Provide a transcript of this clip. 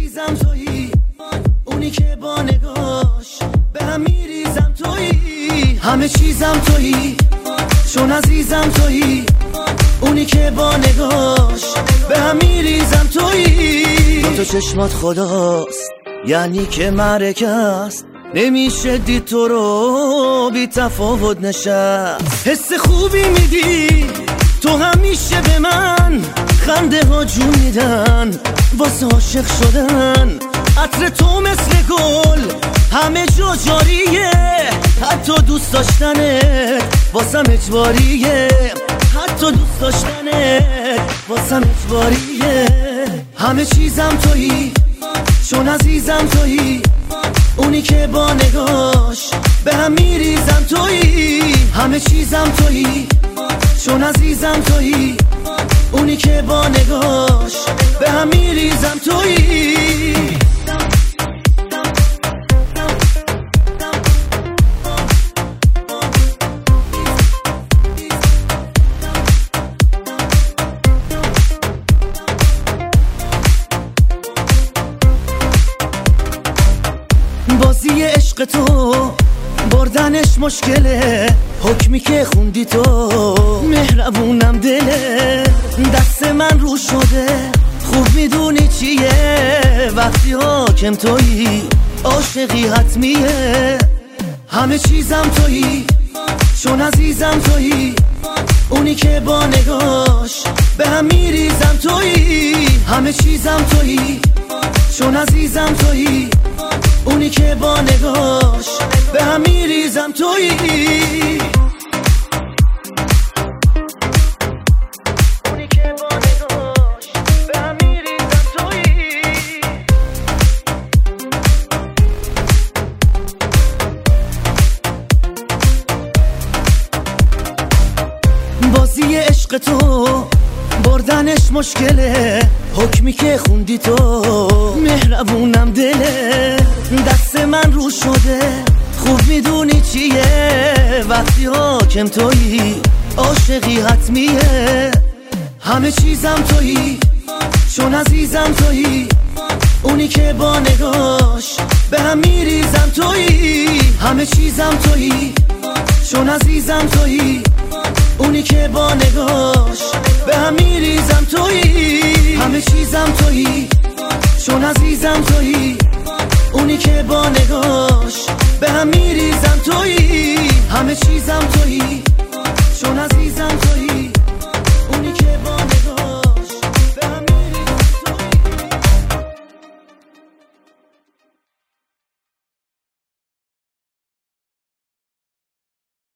عزیزم تویی، اونی که با نگاش به هم میریزم تویی، همه چیزم تویی، چون عزیزم تویی، اونی که با نگاش به هم میریزم تویی. تو چشمات خداست، یعنی که معرکه است، نمیشه دید تو رو بی تفاوت نشست. حس خوبی میدی تو، همیشه به من خنده ها جون میدن واسه عاشق شدن. عطر تو مثل گل همه جا جاریه، حتی دوست داشتنت واسم اجباریه، حتی دوست داشتنت واسم اجباریه. همه چیزم تویی، چون عزیزم تویی، اونی که با نگاش به هم میریزم تویی، همه چیزم تویی، چون عزیزم تویی، اونی که با نگاش به هم میریزم تویی. بازی عشق تو بردنش مشکله، حکمی که خوندی تو مهربونم دله، دست من رو شده خوب میدونی چیه، وقتی حاکم تویی عاشقی حتمیه. همه چیزم تویی، چون عزیزم تویی، اونی که با نگاش به هم میریزم تویی، همه چیزم تویی، چون عزیزم تویی، اونی که با نگاش به هم میریزم تویی. اونی که با نگاش به هم میریزم تویی. بازی عشق تو بردنش مشکله، حکمی که خوندی تو مهربونم دله، دست من رو شده خوب میدونی چیه، وقتی حاکم تویی عاشقی حتمیه. همه چیزم تویی، چون عزیزم تویی، اونی که با نگاش به هم میریزم تویی، همه چیزم تویی، چون عزیزم تویی، اونی که با نگاش به هم میریزم تویی، همه چیزم تویی، چون عزیزم تویی، اونی که با نگاش